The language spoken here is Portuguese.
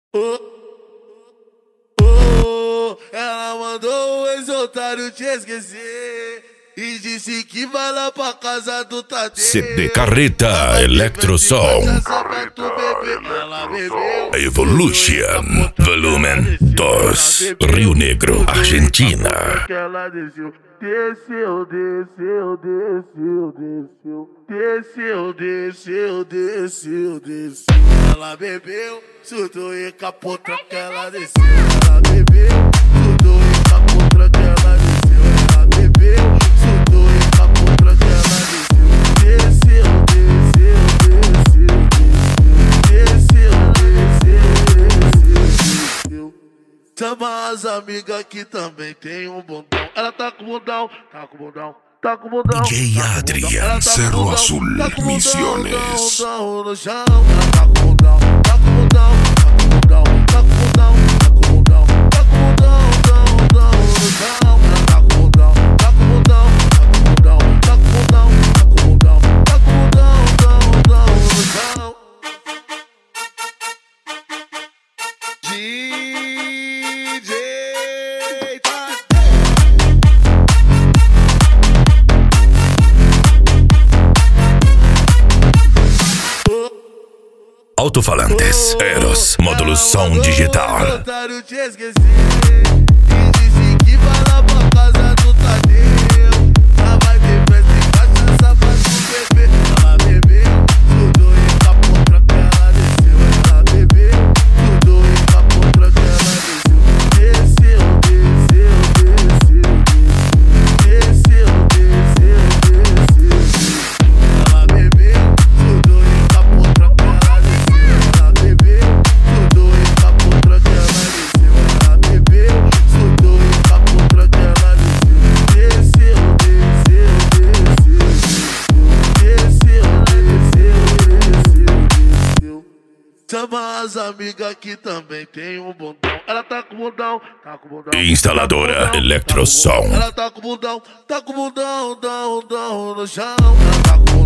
Oh, ela mandou o ex-otário te esquecer e disse que vai lá pra casa do Tadeu. CD Carreta Electrosom Evolution Volumen 2 Rio Negro, Argentina. Ela desceu, desceu, desceu, desceu, desceu, desceu, desceu, desceu, desceu. Ela bebeu, surtou e capotou que ela desceu. Ela bebeu, surtou e capotou que ela desceu. Ela bebeu, surtou e capotou que ela desceu. Desceu, desceu, desceu, desceu, desceu, desceu. Chama as amigas que também tem um bundão. Ela tá com bundão, tá com bundão, tá com bundão. DJ Adrian, Cerro Azul, Misiones. No chão, ela tá com bundão, tá com bundão, tá com bundão, tá com bundão, tá com bundão, tá com bundão, no chão. Ela tá com bundão, tá com bundão, tá com bundão, tá com bundão, tá com bundão, tá com bundão, no chão. DJ Alto-falantes, Eros, módulo som digital. Otário te esquecer e disse que vai lá pra casa do Tadeu. Lá vai ter festa e cachaça pra tu beber. Ela bebeu, tudo e capotra que ela desceu. Ela bebeu, tudo e capotra que ela desceu. Desceu, desceu, desceu, desceu, desceu, desceu, desceu. Ela bebeu, tudo e capotra que ela desceu. Ela bebeu, tudo e capotra que ela desceu. Ela bebeu, tudo e capotra que ela desceu. Desceu, desceu, desceu, desceu, desceu, desceu. Chama as amigas que também tem um bundão. Ela tá com bundão, tá com bundão. Instaladora Electrosom. Ela tá com bundão, no chão. Ela tá com